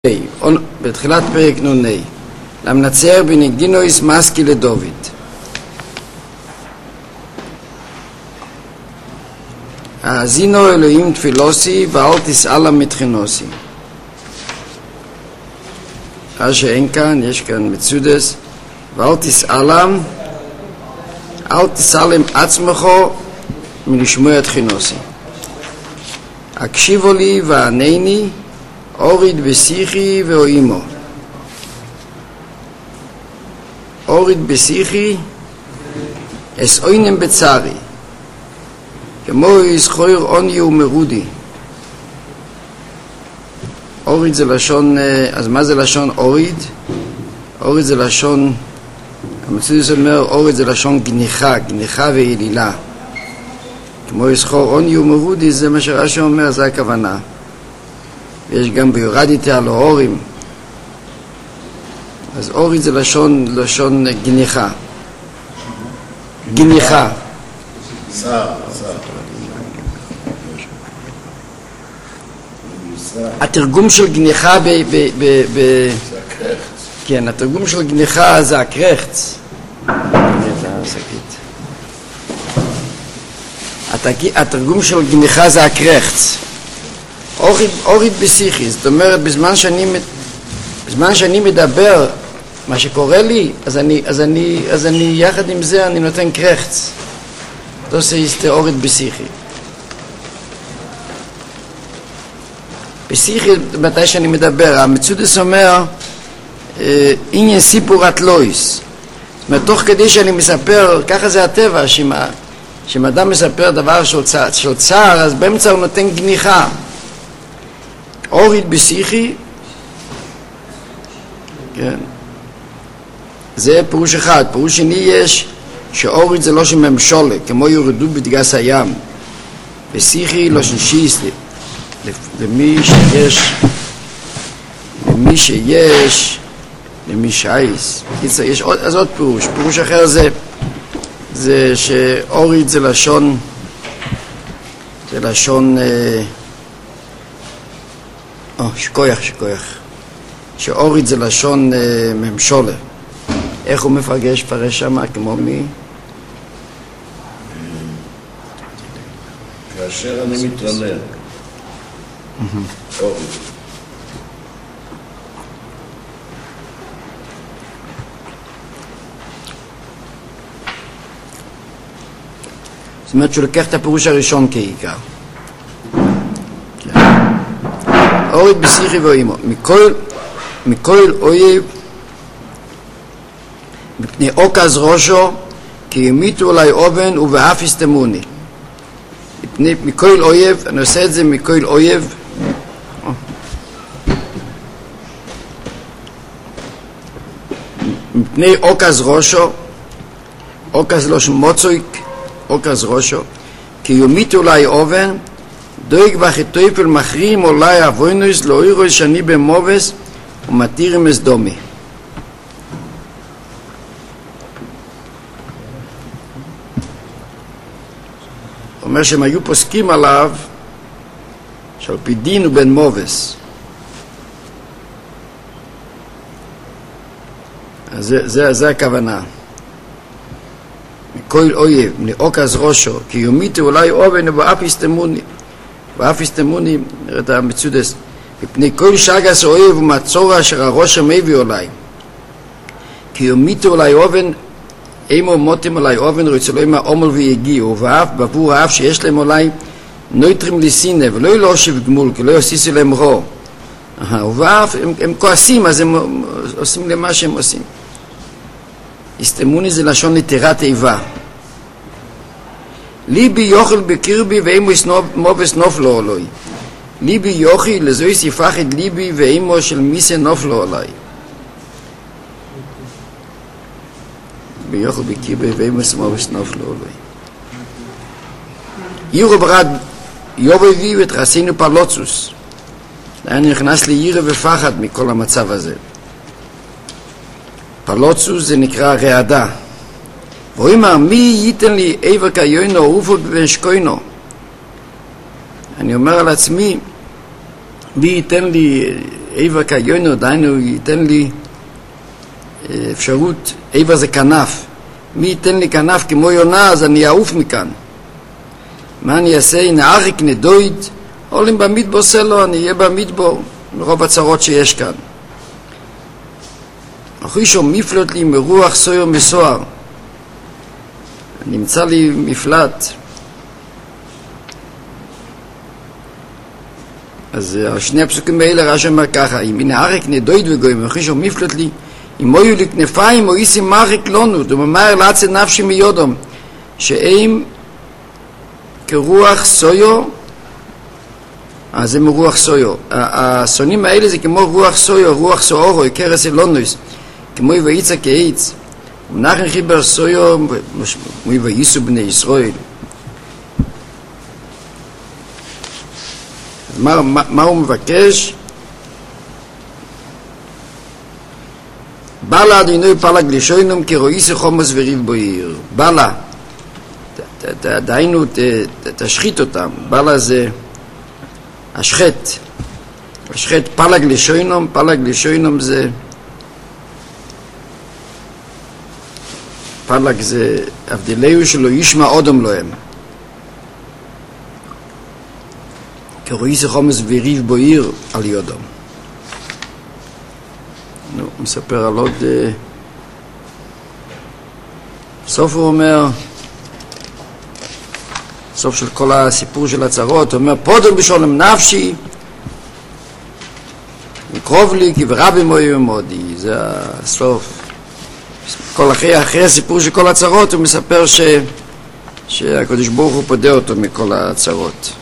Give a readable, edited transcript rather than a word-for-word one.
בתחילת פרק נ"ה למנצר בנגדינויס מסקי לדוד. האזינו אלוהים תפילוסי ואל תסעלה מתחינוסי. אז שאין כאן, יש כאן מצודס, ואל תסעלם, אל תסעלם עצמך מלשמוע את חינוסי. הקשיבו לי וענני, אוריד בשיחי ואוימו. אוריד בשיחי אסעוינם בצערי, כמו יזכור עוני ומרודי. אוריד זה לשון, אז מה זה לשון אוריד? אוריד זה לשון, המצודס אומר אוריד זה לשון גניחה, גניחה ואלילה. כמו יזכור עוני ומרודי, זה מה שרש"י אומר, זה הכוונה. יש גם ביורדיתי על האורים. אז אורית זה לשון גניחה. גניחה. התרגום של גניחה כן, התרגום של גניחה זה הקרחץ. התרגום של גניחה זה הקרחץ. אורית בשיחי, זאת אומרת, בזמן שאני מדבר מה שקורה לי, אז אני יחד עם זה אני נותן קרחץ. זה אורית בשיחי. בשיחי, מתי שאני מדבר, המצודס אומר עניין סיפורת לויס. זאת אומרת, תוך כדי שאני מספר, ככה זה הטבע, שאם אדם מספר דבר של צער, אז באמצע הוא נותן גניחה. אורית בשיחי, כן, זה פירוש אחד. פירוש שני יש שאורית זה לא שממשולה, כמו יורדו בדגס הים. בשיחי לא שנשיס, למי שייס. יש עוד פירוש. פירוש אחר זה שאורית זה לשון שכויח. שאורית זה לשון ממשולה. איך הוא מפרש שמה? כמו מי? כאשר אני מתרנן. אורית. זאת אומרת שהוא לקח את הפירוש הראשון כעיקר. אורית בשיחי ואוימו. מכל אויב מפני עוקז ראשו כי ימיתו אולי אובן ובאף יסתמוני. מכל אויב, אני עושה את זה מכל אויב, מפני עוקז ראשו, עוקז לא שמוצויק, עוקז ראשו כי ימיתו אולי אובן דויג וחטויפל מחרים אולי אבוינוס לא אירוי שאני במובס ומתירים את דומי. הוא אומר שהם היו פוסקים עליו שעל פי דין הוא בן מובס. זה הכוונה. מכל אויב מעוקז ראשו כי ימיתו אולי אובן ובאף יסתמוני. ואף יסתמוני, נראה את המצודס, מפני כל שגס אוהב ומצור אשר הראש המביא אולי. כי ימיתו אולי אובן, אימו מותם אולי אובן, רצו לו עם העומל ויגיעו, ואף בעבור האף שיש להם אולי נויטרים לסינה, ולא ילושיב גמול, כי לא יוסיסו להם רוע. ואף הם כועסים, אז הם עושים למה שהם עושים. יסתמוני זה לשון נטירת איבה. ליבי יוכל בקרבי ואימו מובס נופלו עלוי. ליבי יוכי לזוי סיפח את ליבי ואימו של מיסה נופלו עלי. ליבי יוכל בקרבי ואימו מובס נופלו עלוי. ירו ברד יובבי ותרסינו פרלוצוס. היה נכנס לי ירה ופחד מכל המצב הזה. פרלוצוס זה נקרא רעדה. והוא אמר, מי ייתן לי איבר כיונו אופו ושקוינו? אני אומר על עצמי, מי ייתן לי איבר כיונו, דיינו ייתן לי אפשרות, איבר זה כנף, מי ייתן לי כנף כמו יונה, אז אני אעוף מכאן. מה אני אעשה? נעריק נדויד, עולים במדבור סלו, אני אהיה במדבור, מרוב הצרות שיש כאן. אחרי מפלט לי מרוח סויר מסוער, נמצא לי מפלט. אז שני הפסוקים האלה רש"י אומר ככה, אם נעריק נדויד וגויים, אחרי מפלט לי, אם היו לי כנפיים או איסי מריק לנו, דומר לעצה נפשי מיודום, שהם כרוח סויו, זה מרוח סויו. הסונים האלה זה כמו רוח סויו, רוח סואורו, קרס אלונוס, כמו ויצא כעץ. ומנחם חיבר סויו, ויסו בני ישראל. מה הוא מבקש? בלה אדינוי פלג לשוינום כרואיסי חומוס וריב בויר. בלה, דהיינו תשחית אותם. בלה זה השחט. השחט פלג לשוינום, פלג לשוינום זה פלג זה הבדלהו שלו ישמע אודם להם. כרואיסי חומוס וריב בויר על יודום. נו, מספר על עוד סוף הוא אומר, סוף של כל הסיפור של הצרות, הוא אומר פודו בשולם נפשי וקרוב לי כי ורבי מוי ומודי. זה הסוף. כל אחרי הסיפור של כל הצרות הוא מספר שהקדוש ברוך הוא פודה אותו מכל הצרות.